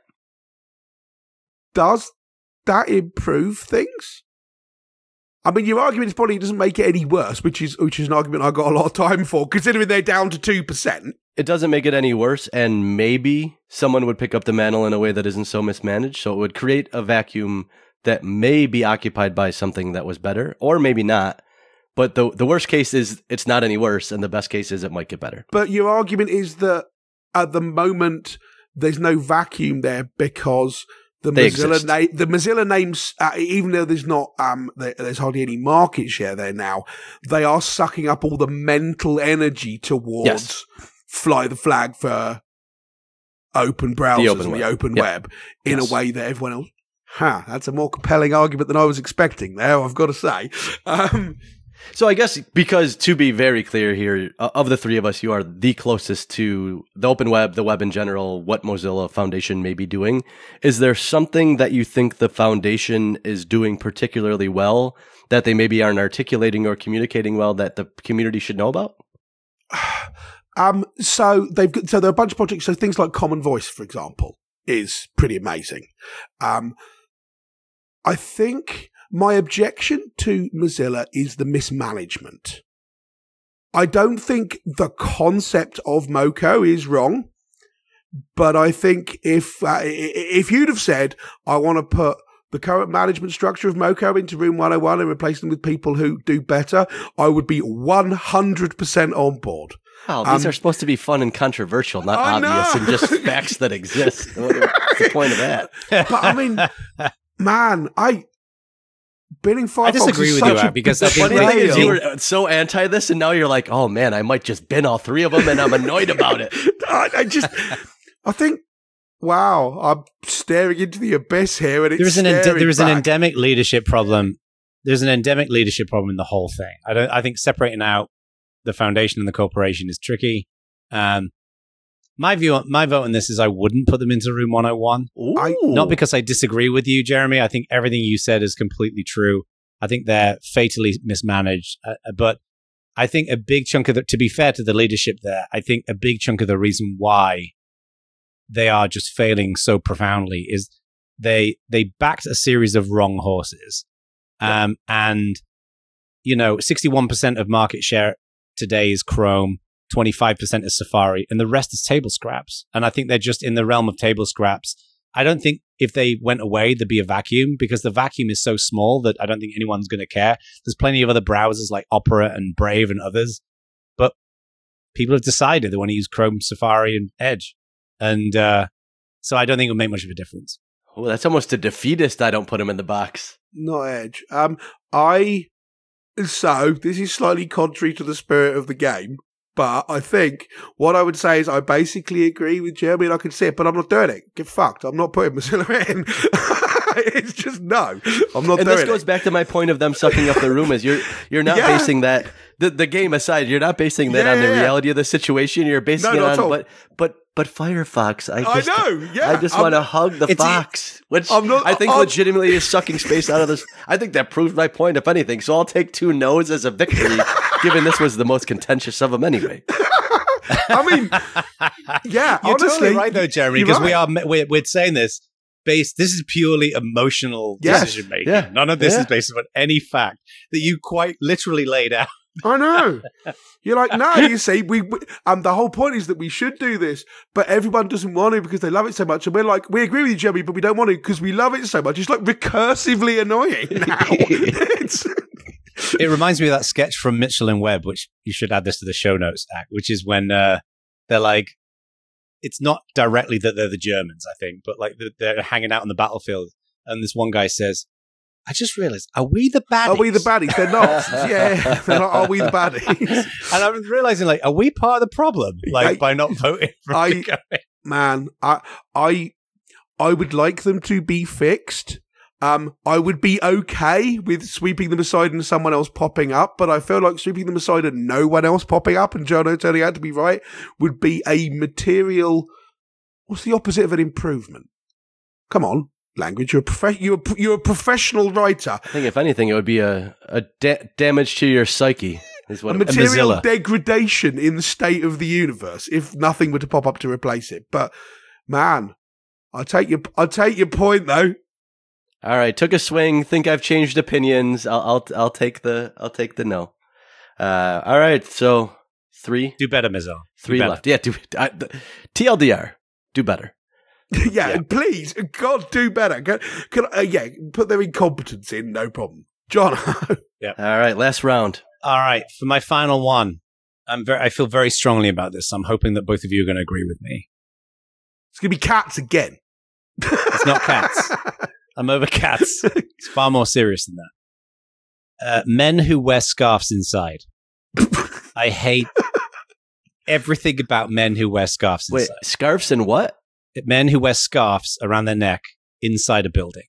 Does that improve things? I mean, your argument is probably doesn't make it any worse, which is which is an argument I got a lot of time for, considering they're down to two percent. It doesn't make it any worse, and maybe someone would pick up the mantle in a way that isn't so mismanaged, so it would create a vacuum that may be occupied by something that was better, or maybe not. But the the worst case is it's not any worse, and the best case is it might get better. But your argument is that at the moment there's no vacuum there because the They Mozilla exist. name, the Mozilla names, uh, even though there's not um there, there's hardly any market share there now, they are sucking up all the mental energy towards Yes. fly the flag for open browsers open and web. the open Yep. web in Yes. a way that everyone else. Huh, that's a more compelling argument than I was expecting there, I've got to say. Um, So I guess because, to be very clear here, uh, of the three of us, you are the closest to the open web, the web in general, what Mozilla Foundation may be doing. Is there something that you think the foundation is doing particularly well that they maybe aren't articulating or communicating well that the community should know about? Um, so they've got, so there are a bunch of projects. So things like Common Voice, for example, is pretty amazing. Um, I think my objection to Mozilla is the mismanagement. I don't think the concept of MoCo is wrong, but I think if uh, if you'd have said, I want to put the current management structure of MoCo into Room one oh one and replace them with people who do better, I would be one hundred percent on board. Oh, these Um, are supposed to be fun and controversial, not I obvious know. and just facts that exist. What- What's the point of that? But I mean, man, I binning Firefox I disagree is with such you, a because I The think funny thing is, you betrayal. were so anti this, and now you're like, oh man, I might just bin all three of them, and I'm annoyed about it. I, I just, I think Wow, I'm staring into the abyss here, and it's There's an ende- staring there is an back. endemic leadership problem. There's an endemic leadership problem in the whole thing. I don't. I think separating out the foundation and the corporation is tricky. Um, my view, my vote on this is I wouldn't put them into Room one oh one. I- Not because I disagree with you, Jeremy. I think everything you said is completely true. I think they're fatally mismanaged. Uh, but I think a big chunk of the, to be fair to the leadership there, I think a big chunk of the reason why they are just failing so profoundly is they they backed a series of wrong horses. Um, and, you know, sixty-one percent of market share today is Chrome, twenty-five percent is Safari, and the rest is table scraps. And I think they're just in the realm of table scraps. I don't think if they went away, there'd be a vacuum because the vacuum is so small that I don't think anyone's going to care. There's plenty of other browsers like Opera and Brave and others, but people have decided they want to use Chrome, Safari, and Edge. And uh, so I don't think it would make much of a difference. Oh, that's almost a defeatist. I don't put him in the box. Not Edge. Um, I so this is slightly contrary to the spirit of the game, but I think what I would say is I basically agree with Jeremy, and I can see it, but I'm not doing it. Get fucked. I'm not putting Mozilla in. It's just no. I'm not And doing this goes it. back to my point of them sucking up the room. Is you're you're not Yeah. basing that the the game aside. You're not basing that Yeah, on the yeah, yeah. reality of the situation. You're basing No, it not at on all. but but but Firefox. I I just, know. Yeah, I just I'm- want to hug the it's- fox, which I'm not- I think I'm- legitimately is sucking space out of this. I think that proved my point, if anything. So I'll take two no's as a victory, given this was the most contentious of them anyway. I mean, yeah. You're honestly, totally right, though, Jeremy, you're because we right. are we're, we're saying this based. This is purely emotional Yes. decision making. Yeah. None of this Yeah. is based on any fact that you quite literally laid out. I know. You're like, no, you see, we, we um the whole point is that we should do this, but everyone doesn't want to because they love it so much. And we're like, we agree with you, Jeremy, but we don't want to because we love it so much. It's like recursively annoying now. It's, It reminds me of that sketch from Mitchell and Webb, which you should add this to the show notes, Act, which is when uh, they're like, it's not directly that they're the Germans, I think, but like they're hanging out on the battlefield, and this one guy says, I just realized, are we the baddies? are we the baddies? They're not. Yeah. They're not, are we the baddies? And I was realizing, like, are we part of the problem? Like, I- by not voting for I- the guy? Man, I, I, I would like them to be fixed. Um, I would be okay with sweeping them aside and someone else popping up, but I feel like sweeping them aside and no one else popping up and Jono turning out to be right would be a material. What's the opposite of an improvement? Come on, language. You're a prof- you're a, you're a professional writer. I think if anything, it would be a a da- damage to your psyche. Is A what it- material Mozilla. degradation in the state of the universe if nothing were to pop up to replace it. But man, I take your I take your point though. All right, took a swing. Think I've changed opinions. I'll I'll I'll take the I'll take the no. Uh, all right, so three Do better, Mizzo. Do three better. left. Yeah, do I, the, T L D R. Do better. yeah, Yeah. please, God, do better. Can, can, uh, yeah, put their incompetence in, no problem. John, All right, last round. All right, for my final one, I'm very, I feel very strongly about this. I'm hoping that both of you are going to agree with me. it's going to be cats again. It's not cats. I'm over cats. It's far more serious than that. Uh, men who wear scarves inside. I hate everything about men who wear scarves Wait, inside. scarves and what? Men who wear scarves around their neck inside a building.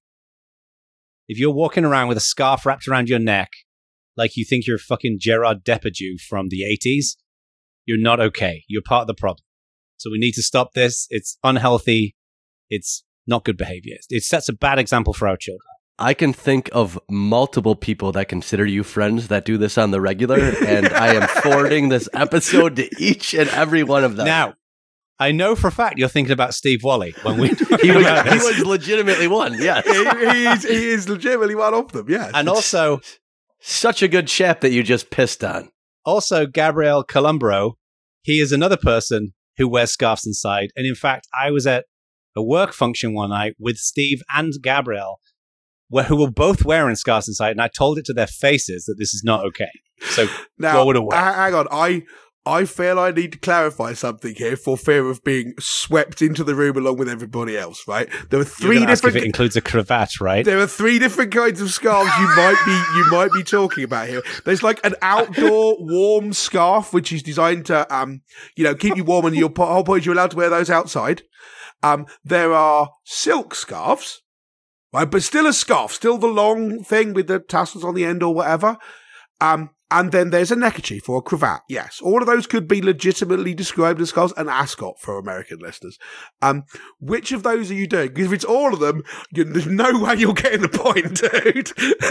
If you're walking around with a scarf wrapped around your neck, like you think you're fucking Gerard Depardieu from the eighties, you're not okay. You're part of the problem. So we need to stop this. It's unhealthy. It's not good behavior. It sets a bad example for our children. I can think of multiple people that consider you friends that do this on the regular, and I am forwarding this episode to each and every one of them. Now, I know for a fact you're thinking about Steve Wally when we he was, he was legitimately one. Yes, he, he, is, he is legitimately one of them, yes. and also such a good chap that you just pissed on. also Gabrielle Columbro. He is another person who wears scarves inside. And in fact, I was at a work function one night with Steve and Gabrielle, where, who were both wearing scarves inside, and I told it to their faces that this is not okay. So now, forward away. h- hang on, I I feel I need to clarify something here for fear of being swept into the room along with everybody else, right? There are You're three gonna ask if different it includes a cravat, right? There are three different kinds of scarves you might be you might be talking about here. There's like an outdoor warm scarf, which is designed to um you know keep you warm, and your po- whole point is you're allowed to wear those outside. Um, there are silk scarves, right? But still a scarf, still the long thing with the tassels on the end or whatever. Um, and then there's a neckerchief or a cravat. Yes, all of those could be legitimately described as scarves. An ascot for American listeners. Um, which of those are you doing? Because if it's all of them, you, there's no way you're getting the point, dude.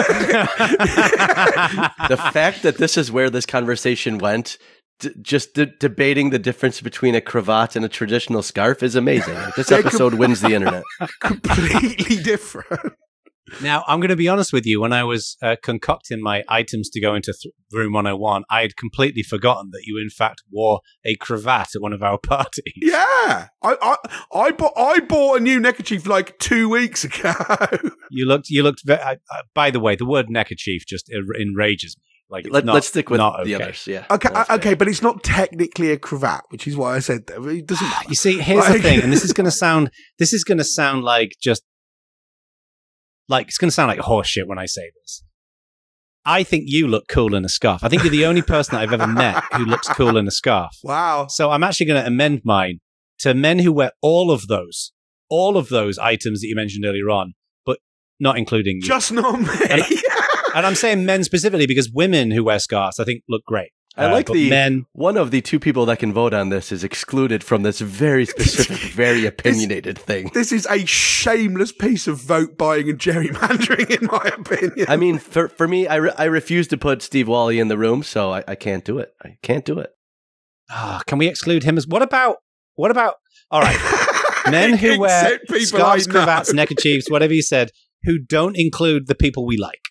The fact that this is where this conversation went, d- just d- debating the difference between a cravat and a traditional scarf is amazing. This They're episode com- wins the internet. Completely different. Now, I'm going to be honest with you. When I was uh, concocting my items to go into th- Room one oh one, I had completely forgotten that you, in fact, wore a cravat at one of our parties. Yeah, I, I, I bought, I bought a new neckerchief like two weeks ago. You looked, you looked. Ve- uh, by the way, the word neckerchief just en- enrages me. Like, it's Let, not, let's stick with not the okay. others. Yeah. Okay, That's okay, fair. but it's not technically a cravat, which is why I said that. It doesn't matter. You see, here's the Like- thing, and this is going to sound, this is going to sound like just, like it's going to sound like horse shit when I say this. I think you look cool in a scarf. I think you're the only person that I've ever met who looks cool in a scarf. Wow. So I'm actually going to amend mine to men who wear all of those, all of those items that you mentioned earlier on, but not including you. Just not me. And, and I'm saying men specifically because women who wear scarves, I think, look great. I Uh, like but the men. one of the two people that can vote on this is excluded from this very specific, very opinionated thing. This is a shameless piece of vote buying and gerrymandering, in my opinion. I mean, for for me, I, re- I refuse to put Steve Wally in the room, so I, I can't do it. I can't do it. Ah, can we exclude him as? What about? What about? All right, men who wear Except people scarves, I know. cravats, neckerchiefs, whatever you said, who don't include the people we like.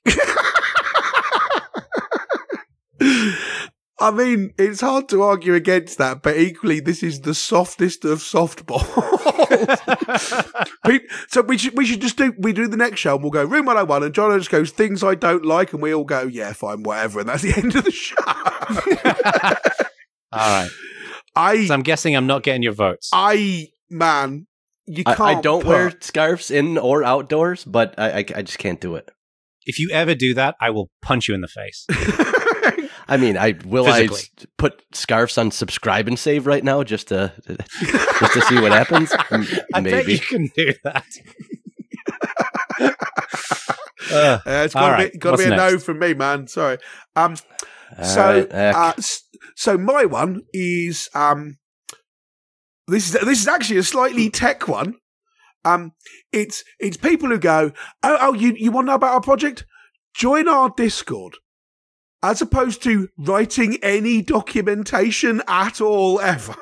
I mean, it's hard to argue against that, but equally, this is the softest of softballs. Pe- so we should we should just do we do the next show and we'll go Room one oh one and John just goes things I don't like and we all go yeah fine whatever and that's the end of the show. All right. I So I'm guessing I'm not getting your votes. I man you I, can't. I don't put- wear scarves in or outdoors, but I, I I just can't do it. If you ever do that, I will punch you in the face. I mean, I will Physically. I s- put scarves on subscribe and save right now just to just to see what happens. M- I bet Maybe. you can do that. uh, Uh, it's got All to right, be, got to be a what's no next? from me, man. Sorry. Um, All so, right, uh, uh, s- so my one is um, this is this is actually a slightly tech one. Um, it's it's people who go, oh, oh, you you want to know about our project? Join our Discord. As opposed to writing any documentation at all ever.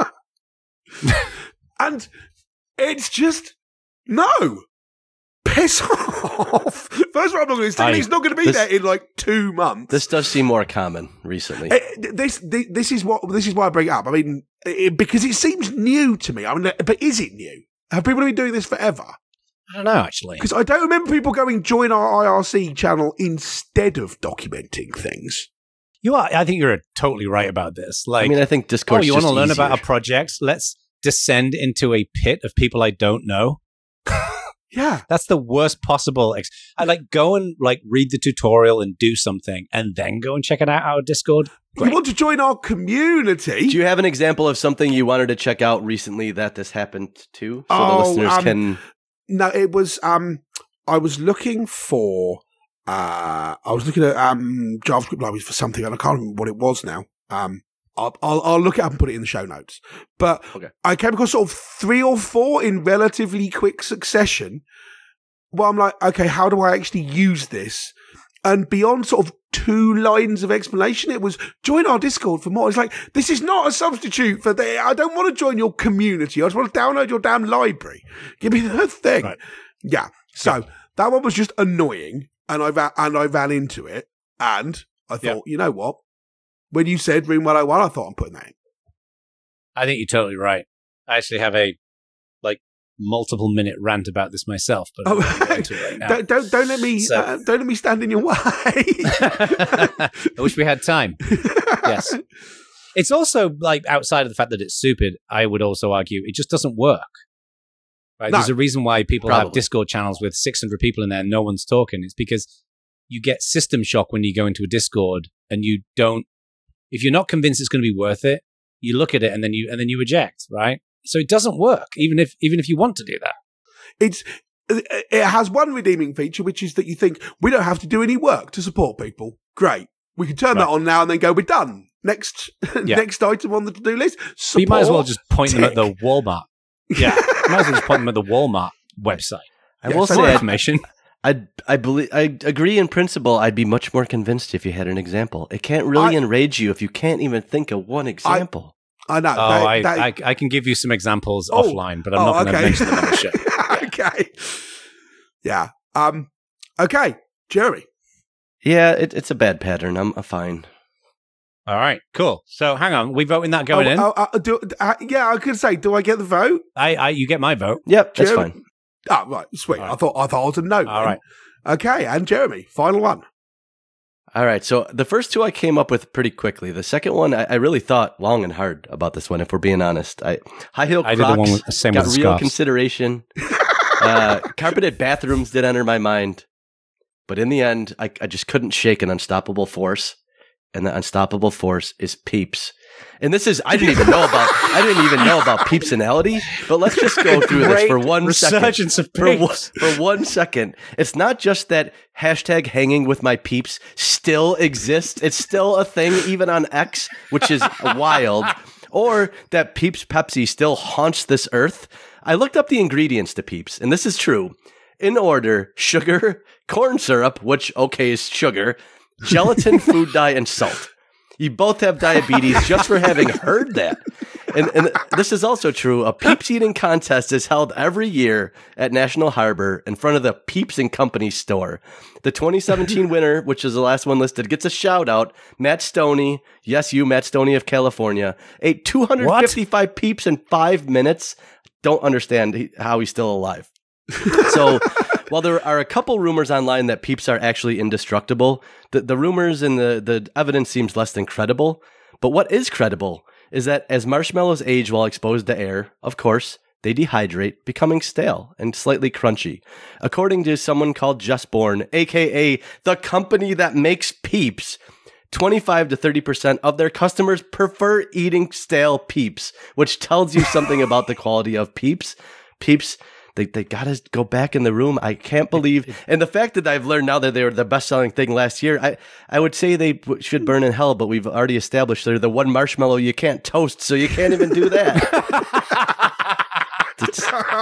And it's just, no. Piss off. First of all, I'm not going to I- It's not going to be this- there in like two months. this does seem more common recently. Eh, this, this this is what this is why I bring it up. I mean, it, because it seems new to me. I mean, but is it new? Have people been doing this forever? I don't know, actually. Because I don't remember people going join our I R C channel instead of documenting things. You are. I think you're totally right about this. Like, I mean, I think oh, Discord. you want to learn about our projects? Let's descend into a pit of people I don't know. Yeah. That's the worst possible. Ex- I like go and like read the tutorial and do something, and then go and check it out our Discord. You want to join our community? Do you have an example of something you wanted to check out recently that this happened to, so Oh, the listeners um, can? No, it was. Um, I was looking for. Uh, I was looking at um JavaScript libraries for something, and I can't remember what it was now. Um, I'll, I'll I'll look it up and put it in the show notes. But Okay. I came across sort of three or four in relatively quick succession. Well, I'm like, okay, how do I actually use this? And beyond sort of two lines of explanation, it was join our Discord for more. It's like, this is not a substitute for the, I don't want to join your community. I just want to download your damn library. Give me the thing. Right. Yeah. So that one was just annoying. And I, va- and I ran into it. And I thought, Yeah. you know what? When you said Room one oh one, I thought I'm putting that in. I think you're totally right. I actually have a like multiple minute rant about this myself, but I'm not going to go into it right now. Don't, don't, don't let me, So- uh, don't let me stand in your way. I wish we had time. Yes. It's also like outside of the fact that it's stupid, I would also argue it just doesn't work. Right? No. There's a reason why people have Probably. Discord channels with six hundred people in there and no one's talking. It's because you get system shock when you go into a Discord and you don't, if you're not convinced it's going to be worth it, you look at it and then you, and then you eject, right? So it doesn't work, even if even if you want to do that. It's it has one redeeming feature, which is that you think we don't have to do any work to support people. Great, we can turn Right. that on now and then go. We're done. Next, Yeah. next item on the to-do list. But you might as well just point them at the tick. Walmart. Yeah, you might as well just point them at the Walmart website. I Yeah, will so say, More I, information. I, I believe, I agree in principle. I'd be much more convinced if you had an example. It can't really I- enrage you if you can't even think of one example. I know. Oh, they- I, they- I I can give you some examples Oh, offline, but I'm oh, not going to okay. mention them on the show. okay. Yeah. Um. Okay, Jeremy. yeah, it, it's a bad pattern. I'm uh, fine. All right, cool. So hang on, we voting that going oh, in. oh, uh, do, uh, yeah, I could say, do I get the vote? I, I, you get my vote. Yep, that's Jeremy? fine. Oh, right, sweet. All right. I thought I thought I was a no. All then. right. Okay, and Jeremy, final one. All right, so the first two I came up with pretty quickly. The second one, I, I really thought long and hard about this one, if we're being honest. I High heel I Crocs did the one with, same got with the real scarves. consideration. uh, carpeted bathrooms did enter my mind. But in the end, I, I just couldn't shake an unstoppable force. And the unstoppable force is Peeps. And this is, I didn't even know about, I didn't even know about Peepsonality, but let's just go through this for one second. Resurgence of For one, Peeps. for one second. It's not just that hashtag hanging with my peeps still exists. It's still a thing, even on X, which is wild. Or that Peeps Pepsi still haunts this earth. I looked up the ingredients to Peeps, and this is true. In order, sugar, corn syrup, which, okay, is sugar, gelatin, food dye, and salt. You both have diabetes just for having heard that. And, and this is also true. A Peeps eating contest is held every year at National Harbor in front of the Peeps and Company store. The twenty seventeen winner, which is the last one listed, gets a shout out. Matt Stoney, yes, you, Matt Stoney of California, ate two hundred fifty-five What? Peeps in five minutes. Don't understand he, how he's still alive. So while there are a couple rumors online that Peeps are actually indestructible, the, the rumors and the, the evidence seems less than credible. But what is credible is that as marshmallows age while exposed to air, of course, they dehydrate, becoming stale and slightly crunchy. According to someone called Just Born, aka the company that makes Peeps, twenty-five to thirty percent of their customers prefer eating stale Peeps, which tells you something about the quality of Peeps. Peeps, they they gotta go back in the room. I can't believe, and the fact that I've learned now that they were the best selling thing last year. I I would say they w- should burn in hell, but we've already established they're the one marshmallow you can't toast, so you can't even do that. it's,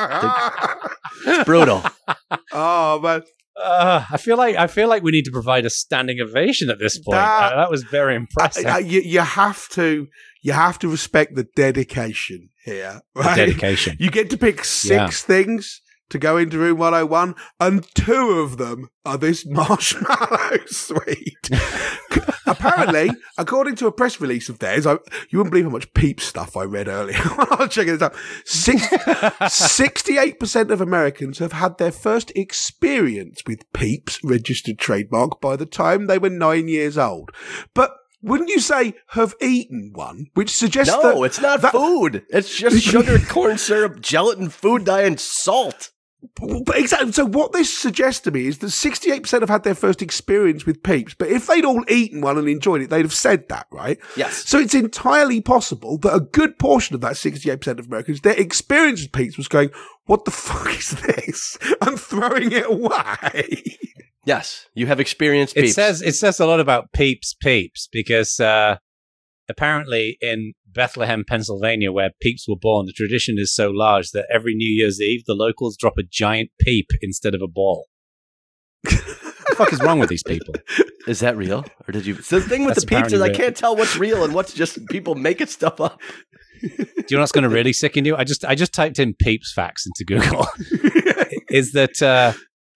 it's brutal. Oh man, Uh, I feel like I feel like we need to provide a standing ovation at this point. That- Uh, that was very impressive. I- I- you, you have to you have to respect the dedication here. The Right? dedication. You get to pick six Yeah. things to go into room one oh one, and two of them are this marshmallow sweet. Apparently, according to a press release of theirs, I, you wouldn't believe how much Peep stuff I read earlier when I was checking this out. Six, sixty-eight percent of Americans have had their first experience with Peep's registered trademark by the time they were nine years old. But wouldn't you say have eaten one, which suggests No, that it's not that- food. It's just sugar, corn syrup, gelatin, food dye, and salt. But exactly. So what this suggests to me is that sixty-eight percent have had their first experience with Peeps, but if they'd all eaten one and enjoyed it, they'd have said that, right? Yes. So it's entirely possible that a good portion of that sixty-eight percent of Americans, their experience with Peeps was going, what the fuck is this? And throwing it away. Yes, you have experienced It Peeps. says it says a lot about Peeps Peeps because uh, apparently in Bethlehem, Pennsylvania, where Peeps were born, the tradition is so large that every New Year's Eve the locals drop a giant peep instead of a ball. What the fuck is wrong with these people? Is that real, or did you? So the thing with That's the Peeps is I apparently real. can't tell what's real and what's just people making stuff up. Do you know what's going to really sicken you? I just I just typed in Peeps facts into Google. is that uh,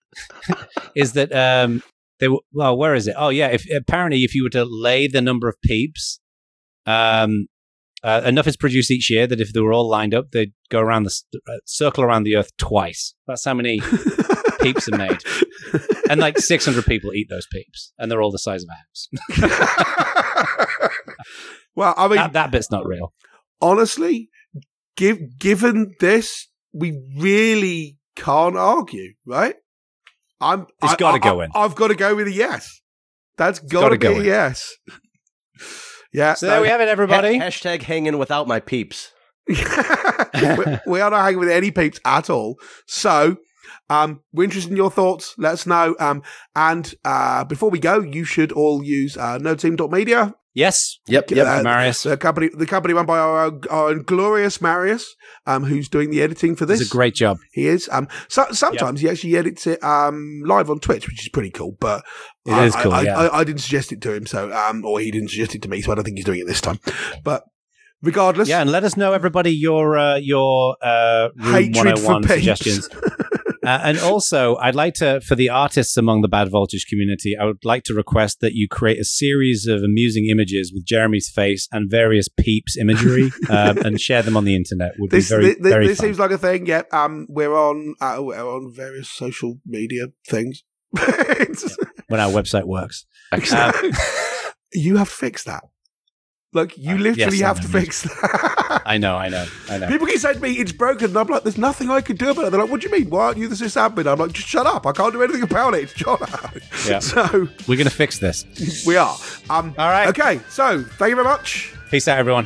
is that um they w- well where is it? Oh yeah, if apparently if you were to lay the number of Peeps, um, uh, enough is produced each year that if they were all lined up, they'd go around the st- uh, circle around the Earth twice. That's how many Peeps are made, and like six hundred people eat those Peeps, and they're all the size of a house. Well, I mean, that, that bit's not real. honestly, give, given this, we really can't argue, right? I'm. It's I- gotta I- go I- in. I've got to go with a yes. That's got gotta to be go a in. yes. Yeah. So there we have it, everybody. Ha- hashtag hanging without my Peeps. we, we are not hanging with any peeps at all. So, um, we're interested in your thoughts. Let us know. Um, and uh, before we go, you should all use uh, nerdteam dot media. Yes. Yep, yep. Uh, Marius. The company, the company run by our, our glorious Marius, um, who's doing the editing for this. It's a great job. He is. Um, so, sometimes he actually edits it um, live on Twitch, which is pretty cool. But It I, is cool, I, yeah. I, I didn't suggest it to him, so um, or he didn't suggest it to me, so I don't think he's doing it this time. But regardless, Yeah, and let us know, everybody, your uh, your uh, Room hatred for one oh one peeps. suggestions. Uh, and also, I'd like to, for the artists among the Bad Voltage community, I would like to request that you create a series of amusing images with Jeremy's face and various peeps imagery um, and share them on the internet. Would This, be very, thi- thi- very this fun. seems like a thing. Yeah, um, we're on uh, we're on various social media things. It's- when our website works. Excellent. Um, you have to fix that. Like you Uh, literally yes, I have to know. fix that. I know, I know, I know. People keep saying to me, it's broken. And I'm like, there's nothing I can do about it. They're like, what do you mean? Why aren't you the sysadmin? I'm like, just shut up. I can't do anything about it. It's John. Yeah. So We're going to fix this. we are. Um, All right. Okay. So thank you very much. Peace out, everyone.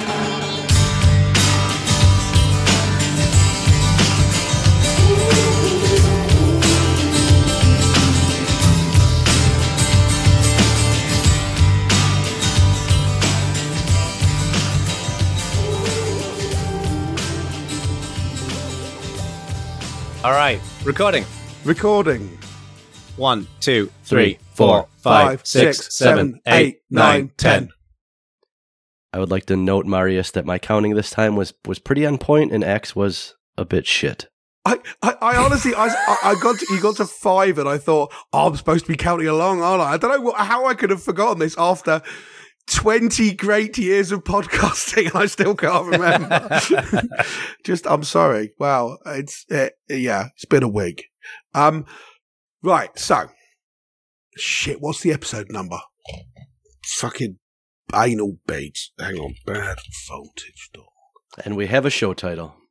All right, recording. Recording. One, two, Three, three, four, five, Five, six, six, seven, seven, eight, eight, nine, nine, ten. I would like to note, Marius, that my counting this time was, was pretty on point and X was a bit shit. I, I, I honestly, I, I got to, you got to five, and I thought, oh, I'm supposed to be counting along, aren't I? I don't know what, how I could have forgotten this after twenty great years of podcasting, and I still can't remember. Just, I'm sorry. Wow, it's uh, yeah, it's been a week. Um, right. So, shit. What's the episode number? Fucking anal beats. Hang on, Bad Voltage Dog. And we have a show title.